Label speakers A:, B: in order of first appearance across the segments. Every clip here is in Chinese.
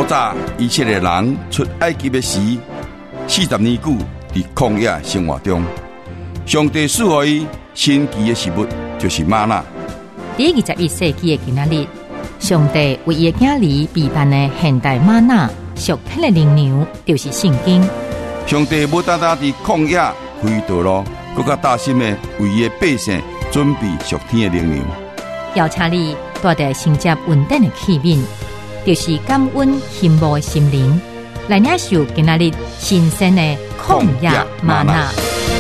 A: 早以色列人出埃及的时，40年久伫曠野生活中，上帝赐予伊神奇的食物，就是吗哪。
B: 第21世纪的今仔日，上帝为伊的囝儿备办的现代吗哪，属天的灵粮，就是圣经。
A: 上帝无单单伫旷野开道路，更加大心的为伊的百姓准备属天的灵粮。
B: 邀请你带着承接稳定的器皿，就是感恩羡慕的心灵，来领受今仔日新鲜的曠野嗎哪。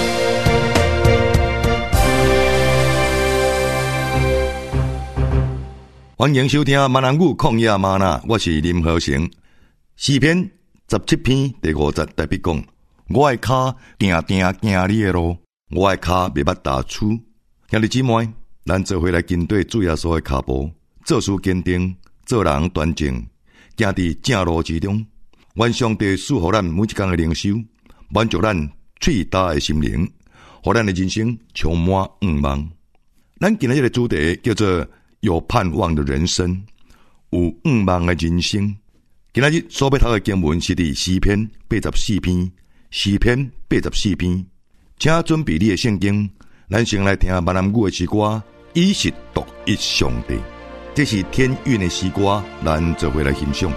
C: 欢迎收听闽南语曠野嗎哪，我是林和成。詩篇17篇第50特別講：我的腳定定行你的路，我的腳袂捌踏出。兄弟姊妹，咱做伙來跟對主耶穌的腳步，做事堅定，做人端正，行佇正路之中。願上帝賜予咱每一天的靈修，滿足咱脆大的心靈，予咱的人生充滿願望。咱今日的主題叫做有盼望的人生，有願望的人生。今日所要讀的經文是第詩篇84篇，詩篇84篇。請準備你的聖經，咱先來聽閩南語的詩歌，以實獨一上帝。這是天韻的詩歌，咱做伙來欣賞。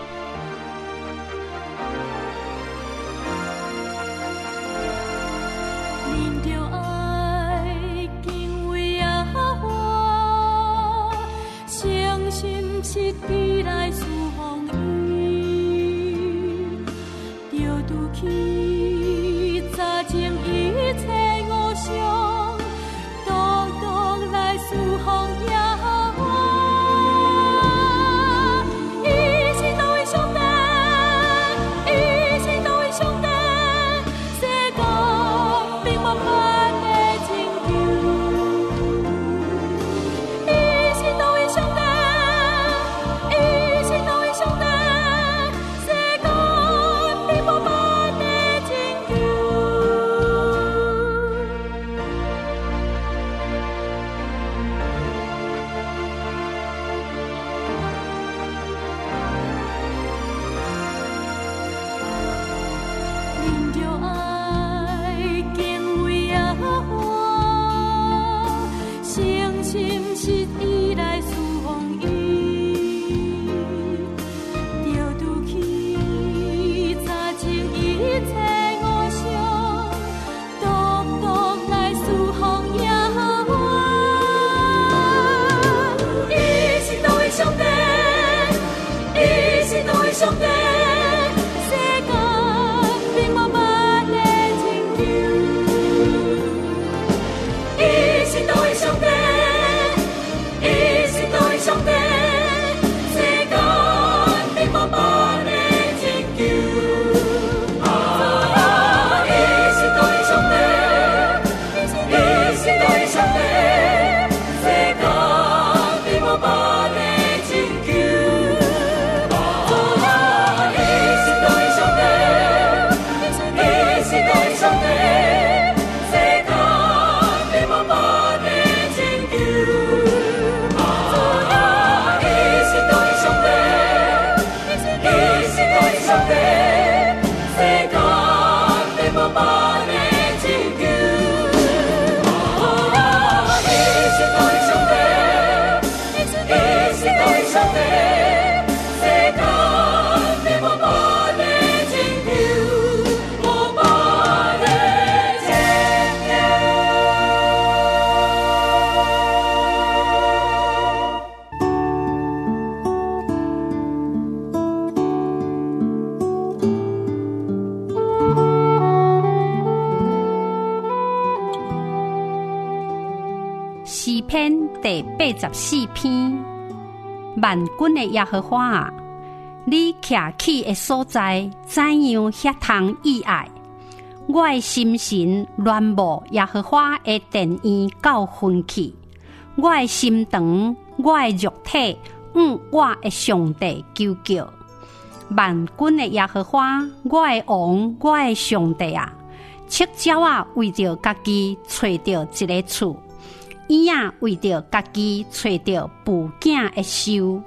D: 詩篇第84篇，萬軍的耶和華啊，你徛起的所在怎樣協通意愛？我的心神戀慕耶和華的殿院到昏去，我的心腸，我的肉體，我的上帝求救。萬軍的耶和華，我的王，我的上帝啊，赤鳥啊，為着家己找到一個厝。伊啊，為着家己找到父囝的壽，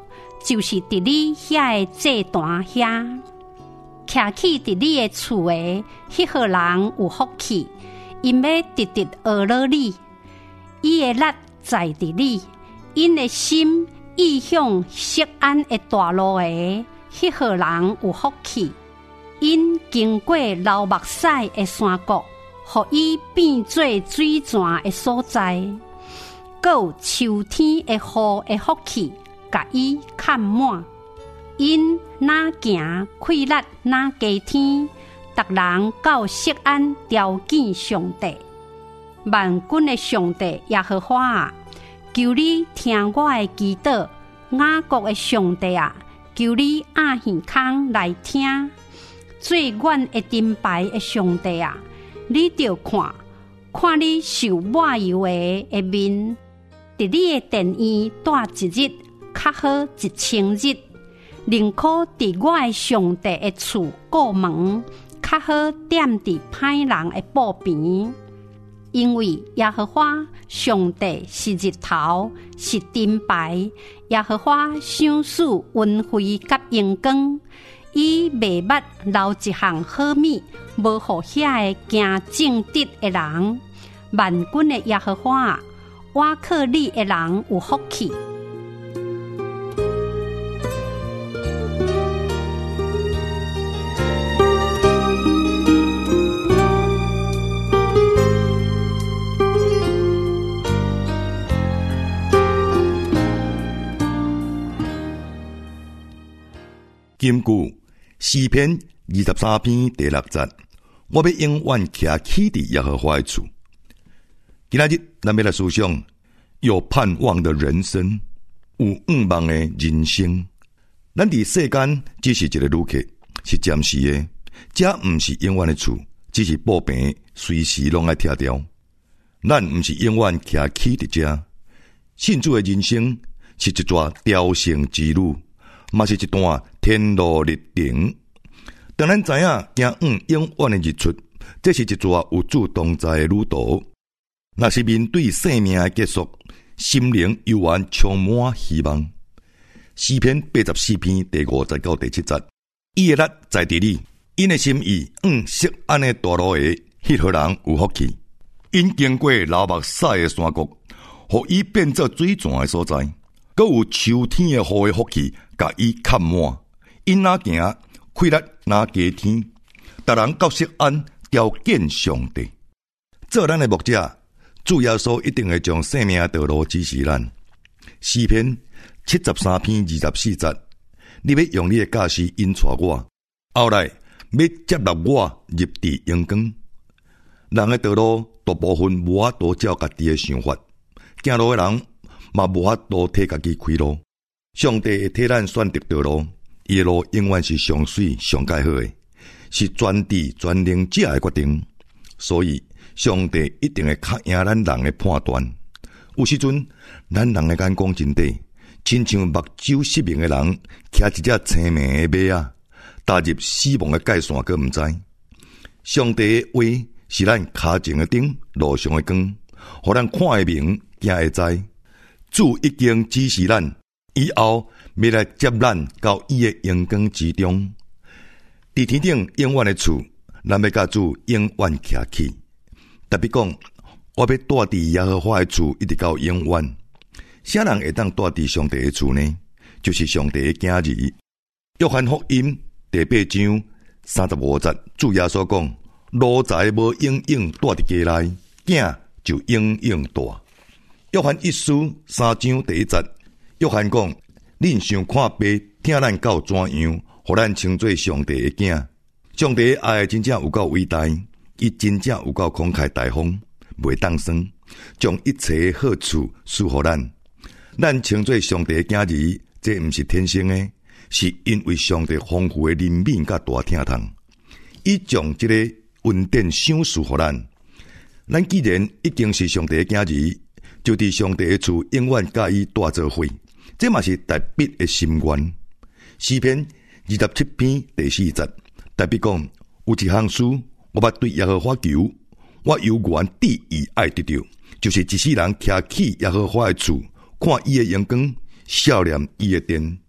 D: 就是伫你遐个祭坛遐，徛起伫你的厝的迄号人有福气，因要直直学了你，伊的力在伫你，因的心意向锡安的大路的迄号人有福气，因经过流目屎的山谷，互伊变做水泉的所在，还有秋天的雨的福气，甲伊看满。因哪行快乐哪加天，逐人到锡安朝见上帝。万军的上帝耶和华啊，求你听我的祈祷；雅各的上帝啊，求你按耳孔来听。最远的灯牌的上帝啊，你着看你受抹油的面，伫你的殿院待一日，较好1000日。宁可伫我的上帝的厝过门，较好踮伫歹人的布边。因为耶和华上帝是日头，是灯牌。耶和华赏赐恩惠甲阳光，伊袂捌留一项好米，无互遐个行正直的人。万军的耶和华啊，我靠你的人有福气。
C: 金句诗篇23篇第6节，我要永远徛起伫耶和华的厝。今仔日咱要来思想有盼望的人生，有盼望的人生。咱伫世间只是一个旅客，是暂时的，这毋是永远的厝，只是布棚随时拢爱拆掉。咱毋是永远徛起伫这，信主的人生是一段朝圣之路，嘛是一段天路历程。当咱知影行永远的日出，这是一段有主同在的旅途。若是面对生命的结束，心灵悠然充满希望。诗篇84篇第5节到第7节，伊的力在伫你，因的心意锡安的大路的迄号人有福气。因经过流目屎的山谷，互伊变作水泉的所在，还有秋天的雨的福气，甲伊看满。因哪行快乐哪加天，逐人到锡安朝见上帝。做咱的牧者，主耶稣一定会将生命的道路指示咱。诗篇73篇24节，你要用你的驾驶引带我，后来要接纳我入地阳光。人的道路大部分无法度照家己的想法，行路的人嘛无法度替家己开路。上帝会替咱选择道路，伊的路永远是上水上介好的，是全知全能者的决定。所以上帝一定会较赢咱人的判断。有时阵咱人的眼光真短，亲像目睭失明的人骑一只青盲的马踏入死亡的界线，佫毋知。上帝的话是咱脚前的灯，路上的光，互咱看会明，行会知。主已经指示咱，以后要来接咱到伊的阳光之中。伫天顶永远的厝，咱要甲主永远徛起。特别讲，我要住伫耶和华的厝，一直到永远。啥人会当住伫上帝的厝呢？就是上帝的囝儿。约翰福音第8章35节，主耶稣讲：奴才无永远住伫家内，囝就永远大。约翰一书3章第1节，约翰讲：恁想看爸听咱到怎样，互咱称作上帝的囝？上帝的爱真正有够伟大，伊真正有够慷慨大方，袂当算，将一切好处赐予咱。咱称作上帝的囝儿，这毋是天生的，是因为上帝丰富的怜悯甲大疼痛，伊将这个恩典赏赐予咱。咱既然已经是上帝的囝儿，就伫上帝的厝永远甲伊住做伙，这嘛是大笔的心愿。诗篇27篇第4节，大笔讲：有一项事，我捌对耶和华求，我犹原第一爱得到，就是一世人徛起耶和华的厝，看伊的阳光，笑念伊的殿。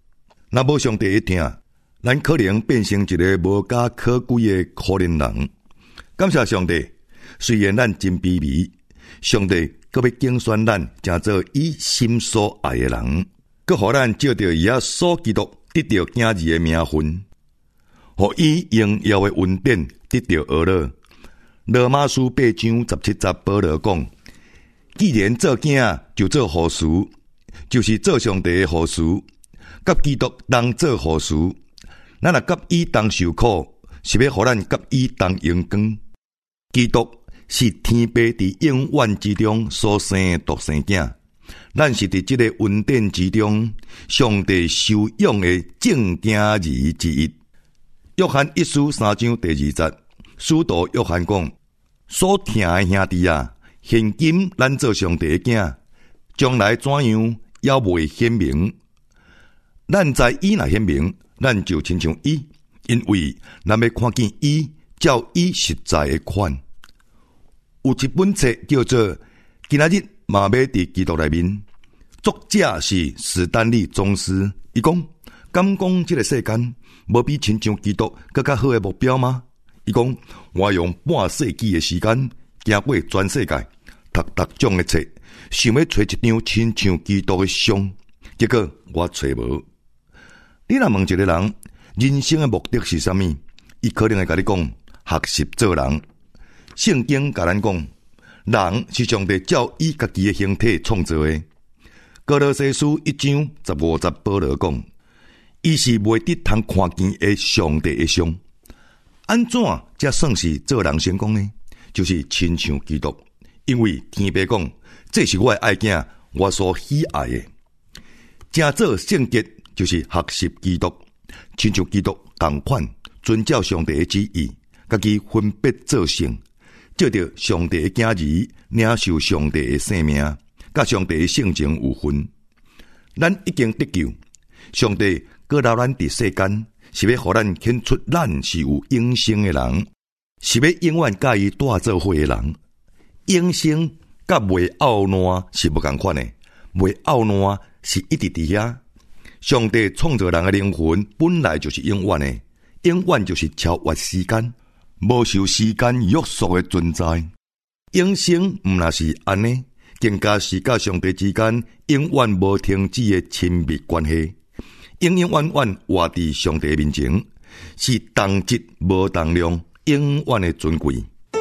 C: 若无上帝一听，咱可能变成一个无加可贵的可怜人。感谢上帝，虽然咱真卑微，上帝阁要竞选咱，成做伊心所爱的人，阁互咱照着伊所基督得到囝儿的名分，互伊荣耀的恩典得到呵乐。罗马书8章17节保罗讲：既然做囝就做父事，就是做上帝的父事，甲基督同做父事。咱若甲伊同受苦，是要互咱甲伊同荣光。基督是天父伫永远之中所生的独生囝，咱是伫这个恩典之中，上帝收养的正囝儿之一。约翰一书3章第2节，使徒约翰讲：所听的兄弟啊，现今咱做上帝的囝，将来怎样也未显明。咱知伊若显明，咱就亲像伊，因为咱要看见伊，照伊实在的款。有一本册叫做《今仔日嘛要伫基督内面》，作者是史丹利宗师。伊讲：敢讲这个世间无比亲像基督更较好的目标吗？伊讲：我用半世纪的时间行过全世界，读种的册，想要找一张亲像基督的像，结果我找无。你若问一个人人生的目的是啥物，伊可能会甲你讲：学习做人。圣经甲咱讲，人是上帝照伊家己的形体创造的。哥罗西书1章15节保罗讲，伊是未得通看见的上帝的像。安怎才算是做人成功呢？就是亲像基督，因为天父讲，这是我的爱囝，我所喜爱的。正做圣洁，就是学习基督，亲像基督同款，遵照上帝的旨意，家己分别做圣。照着上帝的囝儿，领受上帝的生命，甲上帝的性情有分。咱已经得救，上帝搁留咱伫世间，是要互咱显出咱是有永生的人，是要永远甲伊带做伙的人。永生甲袂懊难是不同款的，袂懊难是一直伫遐。上帝创造人的灵魂本来就是永远的，永远就是超越时间。无受时间约束的存在，永生毋若是安尼，更加是甲上帝之间永远无停止的亲密关系，永永远远活伫上帝面前，是同质无同量，永远的尊贵。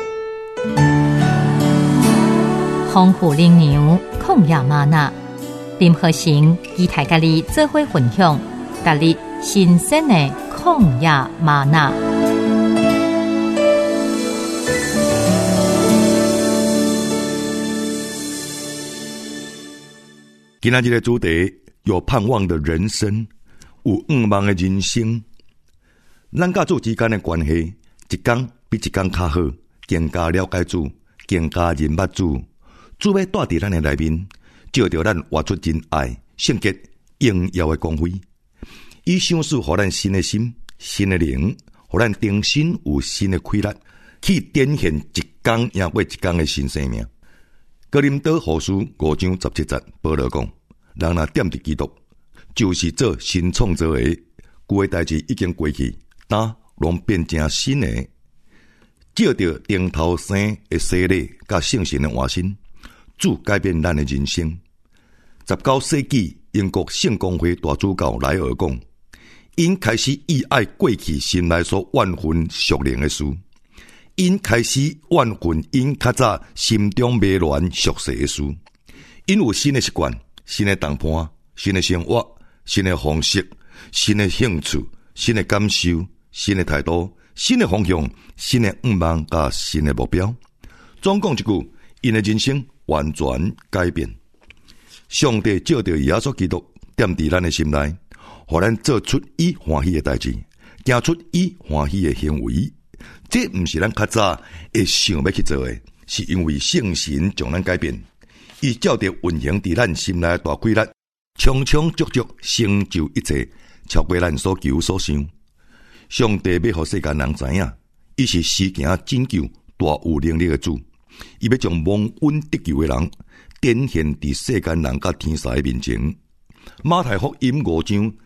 B: 丰富灵粮，曠野嗎哪，林和成與大家你做伙分享，踏入新鮮的曠野嗎哪。
C: 今仔日的主题有盼望的人生，有愿望的人生。咱甲主之间的关系，一天比一天较好，更加了解主，更加认捌主。主要带伫咱的内面，照着咱活出真爱、圣洁、荣耀的光辉。伊想使互咱新的心、新的灵，互咱重新有新的气力，去展现一天赢过一天的新生命。哥林多後書5章17節，保羅講：人若踮佇基督，就是做新創造的，舊的代志已經過去，但攏變成新的。照着頂頭生的洗禮甲聖神的換身，主改變咱的人生。19世紀英國聖公會大主教萊爾講：因開始意愛過去心內所怨憤屬靈的事。因開始怨恨因較早心中迷亂俗世的事，因有新的習慣、新的談判、新的生活、新的方式、新的興趣、新的感受、新的態度、新的方向、新的願望甲新的目標。總講一句，因的人生完全改變。上帝照着耶穌基督踮佇咱的心內，互咱做出伊歡喜的代志，行出伊歡喜的行為。這不是咱較早會想要去做的，是因為聖神將咱改變，伊照着運行佇咱心內大規律，充充足足成就一切，超過咱所求所想。上帝要互世間人知影，伊是施行拯救大有能力的主，伊要將蒙恩得救的人展現佇世間人甲天使的面前。馬太福音5章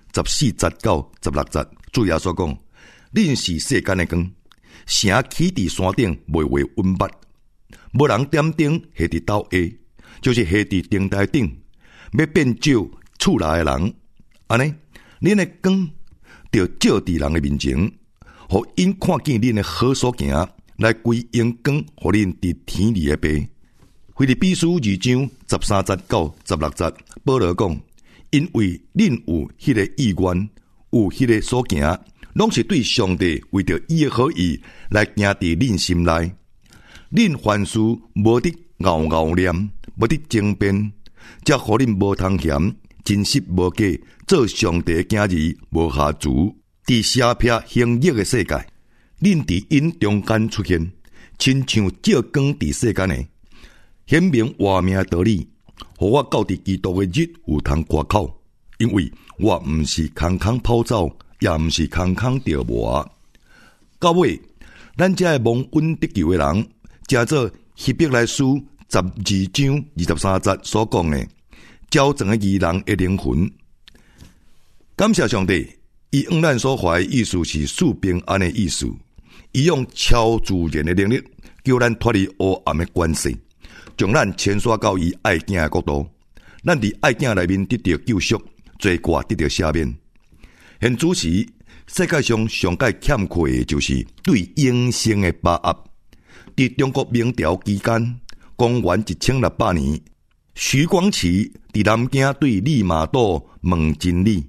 C: 14节到16节，主耶稣讲：恁是世间的光，城起伫山顶袂为温密，无人点灯下伫斗下，就是下伫灯台顶，要变照厝内的人。安尼，恁的光就照伫人的面前，互因看见恁的好所行，来归荣光，互恁伫天里的爸。腓立比书2章13节到16节，保罗讲：因为恁有迄个意愿，有迄个所行，拢是对上帝为着伊的好意来行伫恁心内。恁凡事无得拗念，无得争辩，则互恁无通嫌，真实无假，做上帝的囝儿无下足。伫邪僻行恶的世界，恁伫因中间出现，亲像照光伫世间的，显明活命的道理，互我到伫基督的日有通夸口，因为我毋是空空跑走，也毋是空空着磨。到尾，咱这个蒙恩得救的人，正做希伯来书12章23节所讲的，招整个义人的灵魂。感谢上帝，伊用咱所怀的意思是赐平安的意思，伊用超自然的能力，叫咱脱离黑暗的关系，将咱牵刷到伊爱子的国度，咱伫爱子内面得到救赎，罪过得到赦免。现主时，世界上上界欠缺的就是对永生的把握。伫中国明朝期间，公元1600年，徐光启伫南京对利玛窦问真理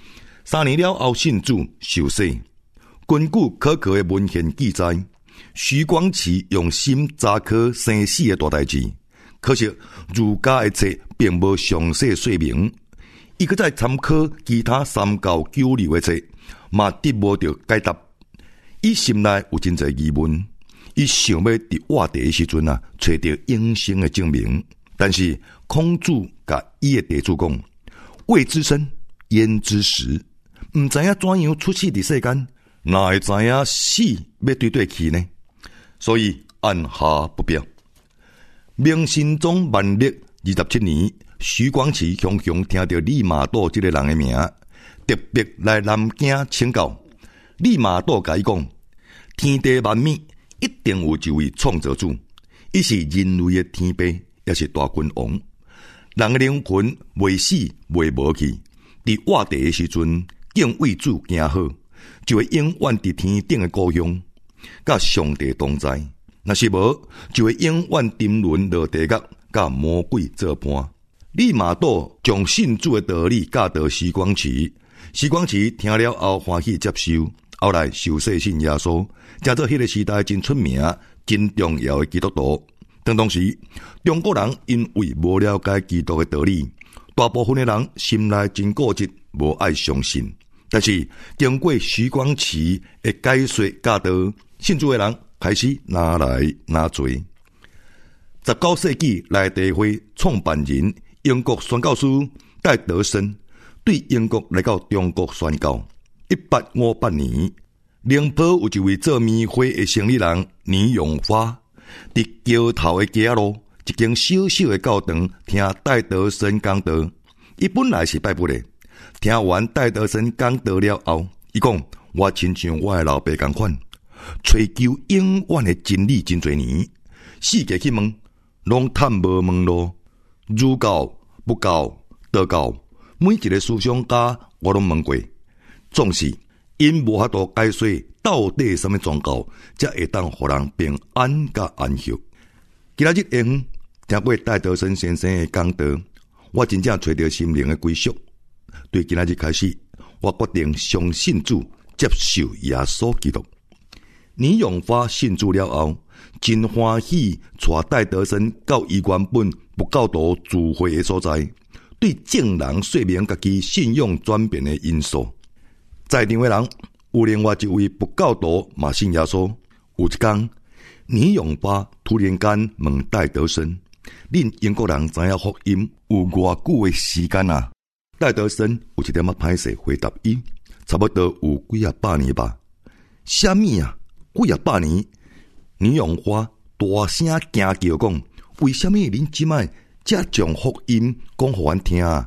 C: ，3年了后信主受洗。根据可靠的文献记载，徐光启用心查考生死的大代志，可惜儒家的册并无详细说明。伊搁再参考其他三教九流的册，嘛得无到解答。伊心内有真侪疑问，伊想要伫活地的时阵找到永生的证明，但是孔子甲伊的弟子讲：未知生，焉知时？毋知影怎样出世伫世间，哪会知影死要对去呢？所以按下不表。明神宗万历27年，徐光启雄雄听到利玛窦这个人的名，特别来南京请教。利玛窦甲伊讲：天地万物一定有一位创造主，伊是人类的天父，也是大君王。人的灵魂未死未无去，伫活地的时阵，敬畏主行好，就会永远伫天顶的故乡，甲上帝同在。若是无，就会永远沉沦落地狱，甲魔鬼作伴。利玛窦将信主的道理教导徐光启，徐光启听了后欢喜接受，后来受洗信耶稣，成做迄个时代真出名、真重要的基督徒。同时，中国人因为无了解基督的道理，大部分的人心内真固执，无爱相信。但是经过徐光启的解说教导，信主的人开始拿来拿做。19世纪来地会创办人英国宣教师戴德生对英国来到中国宣教。1858年，宁波有一位做棉花的生意人倪永发，伫桥头的街路一间小小的教堂听戴德生讲道。伊本来是拜不的，听完戴德生讲道了后，伊讲：我亲像我的老爸同款，追求永远的真理真侪年，世界去问，拢探无门路。儒教、佛教、道教，每一个思想家我拢问过，总是因无法度解说到底什么宗教才会当互人平安甲安息。今仔日下午听过戴德生先生的讲道，我真正找到心灵的归宿。对今仔日开始，我决定相信主，接受耶稣基督。倪永发信主了后，真欢喜带戴德生到伊原本不教徒聚会的所在，对众人说明家己信仰转变的因素。在场的人有另外一位不教徒嘛信耶稣。有一天，倪永发突然间问戴德生：恁英国人知影福音有偌久的时间啊？戴德生有一点歹势回答伊：差不多有几百年吧。什么啊？几百年？倪永发大声惊叫讲：为什么恁即摆才将福音讲互阮听啊？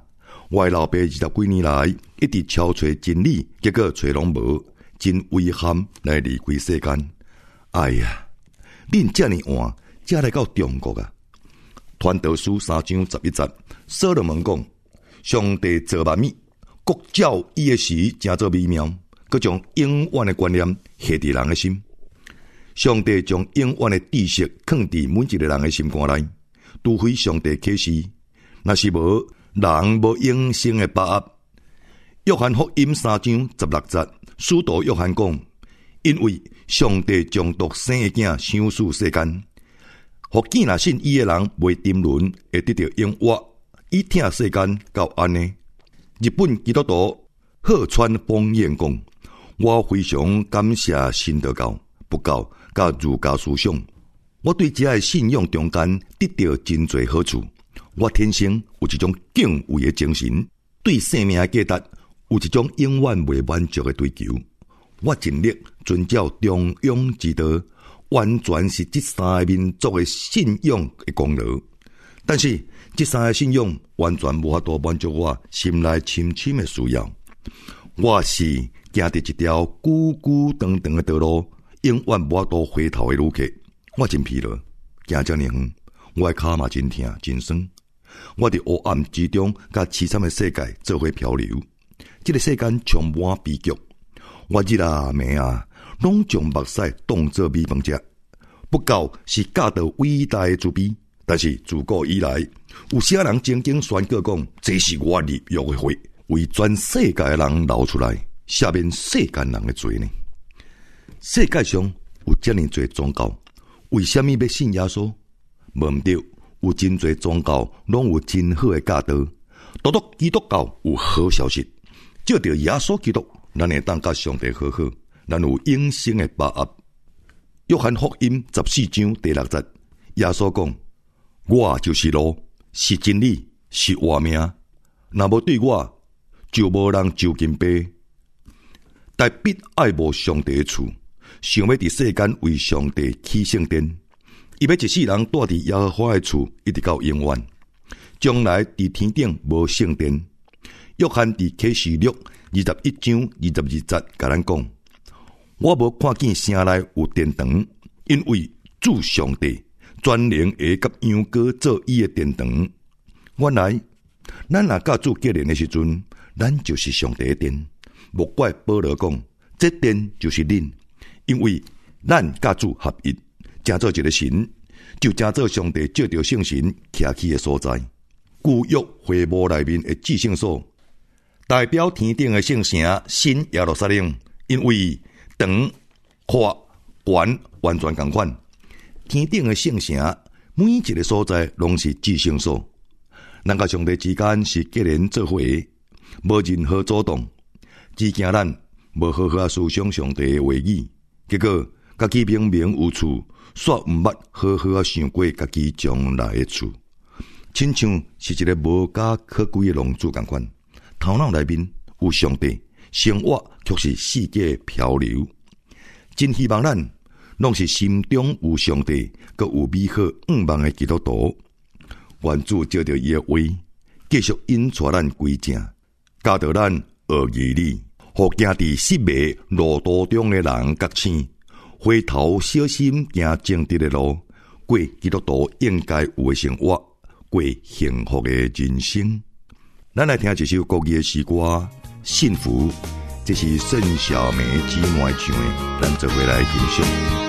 C: 我的老爸20几年来一直敲找真理，结果找拢无，真遗憾来离开世间。哎呀，恁这么晚才来到中国啊！传道书3章11节，所罗门讲：上帝造万物，国照伊的时真做美妙，佮将永远的观念下伫人的心。上帝将永远的知识放伫每一个人的心肝内，除非上帝启示，若是无，人无永生的把握。约翰福音3章16节，使徒约翰讲：因为上帝将独生的囝赏赐世间，互见若信伊的人袂沉沦，会得到永活。伊听世间到安尼。日本基督徒鹤川丰彦讲：我非常感谢神道教、佛教甲儒家思想，我对这个信仰中间得到真侪好处。我天生有一种敬畏的精神，对生命的价值有一种永远未满足的追求。我尽力遵照中庸之道，完全是这三个民族的信仰的功劳。但是这三个信仰完全无法度满足我心内深深的需要。我是行伫一条久久长长的道路，永远无法度回头的旅客。我真疲劳，行这么远，我的脚嘛真痛真酸。我伫黑暗之中，甲凄惨的世界做伙漂流。这个世间充满悲剧，我日啊暝啊，拢将目屎当作米饭食。不教是教导伟大的慈悲，但是自古以来，有些人曾经宣告讲，这是我立约的血，为全世界的人流出来，赦免世间人的罪呢。世界上有这么多宗教，为什么要信耶稣？无毋对，有真侪宗教拢有真好的教导，独独基督教有好消息，照着耶稣基督，咱会当甲上帝和好，咱有永生的把握。约翰福音14章第6节，耶稣讲：我就是路，是真理，是活命。若无对我，就无人就近爸。但必爱慕上帝的厝，想要伫世间为上帝起圣殿，伊要一世人住伫耶和华的厝，一直到永远。将来伫天顶无圣殿。约翰伫启示录21章22节甲咱讲：我无看见城内有殿堂，因为主上帝专能会甲羊羔做伊的殿堂。原来咱若甲主结连的时阵，咱就是上帝的殿。莫怪保罗讲，这殿就是恁，因为咱甲主合一，成做一个神，就成做上帝照着圣神徛起的所在。旧约会幕内面的至圣所，代表天顶的圣城新耶路撒冷，因为长、宽、悬完全同款。天顶的圣城每一个所在拢是至圣所，人甲上帝之间是结连做伙，无任何阻挡。只惊咱无好好思想上帝的话语，结果家己明明有厝，却毋捌好好想过家己将来的厝，亲像是一个无家可归的浪子同款。头脑内面有上帝，生活却是世界漂流。真希望咱拢是心中有上帝，佮有美好愿望的基督徒。愿主照着伊的话，继续引带咱归正，教导咱学义理，互行伫失迷路途中的人觉醒，回头小心行正直的路，过基督徒应该有的生活，过幸福的人生。咱来听一首国语的诗歌《幸福》，这是盛小梅姊妹唱的，咱做伙来欣赏。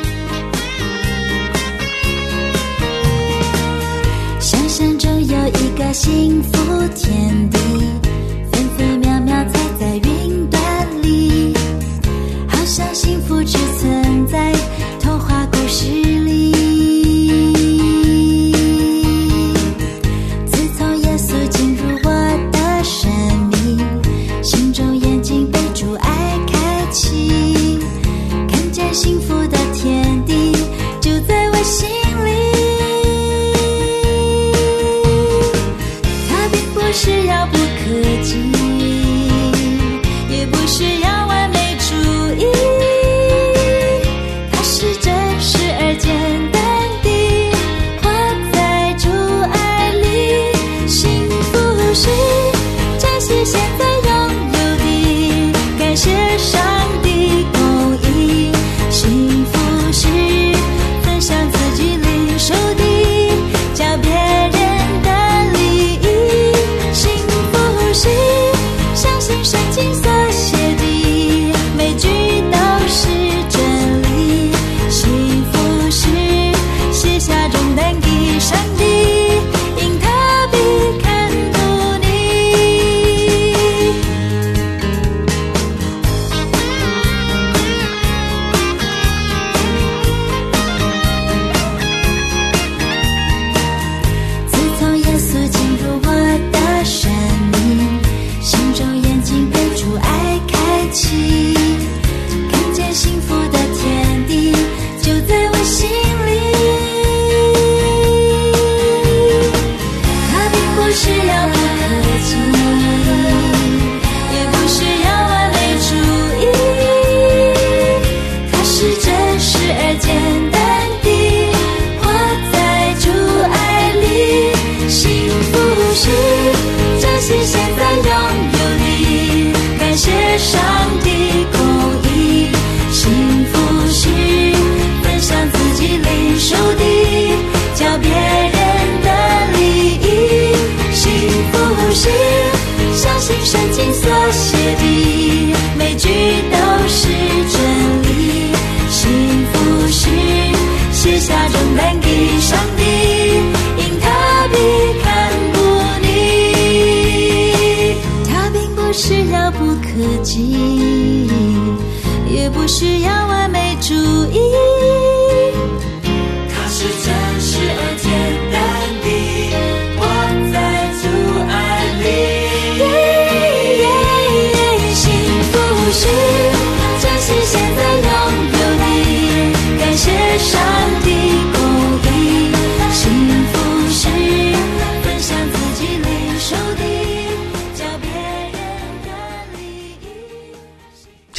E: 想象中有一个幸福天地，分分秒秒踩在云端里，好像幸福只存在童话故事里。自从耶稣进入我的生命，心中眼睛被主爱开启，看见幸福的天地就在我心里。不是遥不可及，也不是要完美主义，它是真实而坚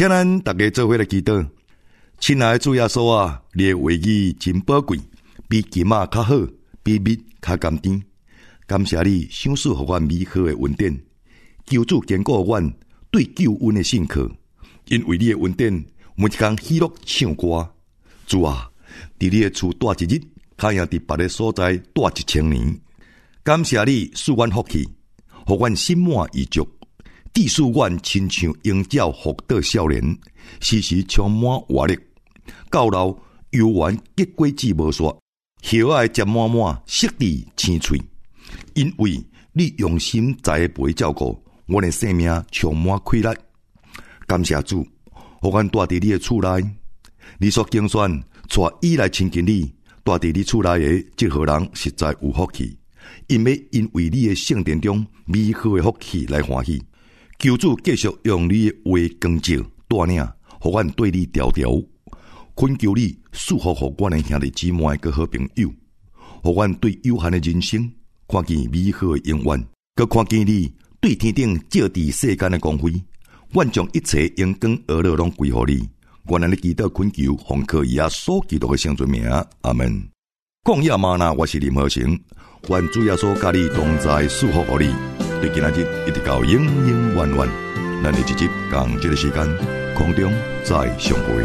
C: 请咱大家做伙来祈祷。亲爱的主耶稣啊，你的话语真宝贵，比金仔较好，比蜜较甘甜。感谢你赏赐予阮美好的恩典，求主坚固阮对救恩的信靠。因为你的恩典，每一天喜乐唱歌。主啊，伫你的厝住一日，较赢伫别的所在住1000年。感谢你赐阮福气，互阮心满意足，致使阮亲像鹰鸟福岛少年，时时充满活力。到老游园结果子无煞，叶仔结满满，色地青翠。因为你用心栽培照顾，阮的生命充满快乐。感谢主，互阮住伫你的厝内，你所竞选带伊来亲近你，住伫你厝内的这号人实在有福气，因为你的圣殿中美好的福气来欢喜。求主继续用你的话光照带领，互阮对你调调。恳求你赐福互阮的兄弟姊妹和好朋友，互阮对有限的人生看见美好的永远，佮看见你对天顶照伫世间的光辉。阮将一切阳光娱乐拢归乎你。阮安尼祈祷恳求，奉靠耶稣基督的圣尊名，阿门。曠野吗哪，我是林和成。愿主耶稣甲你同在，赐福互你。对今仔日一直到永永远远，咱日一集共这个时间空中再相会。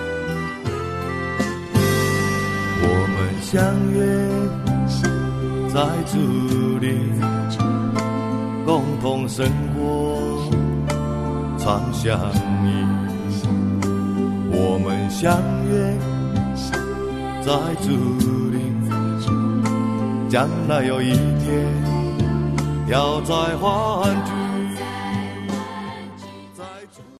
F: 我们相约在主里，共同生活，常相依。我们相约在主里，将来有一天要再欢聚。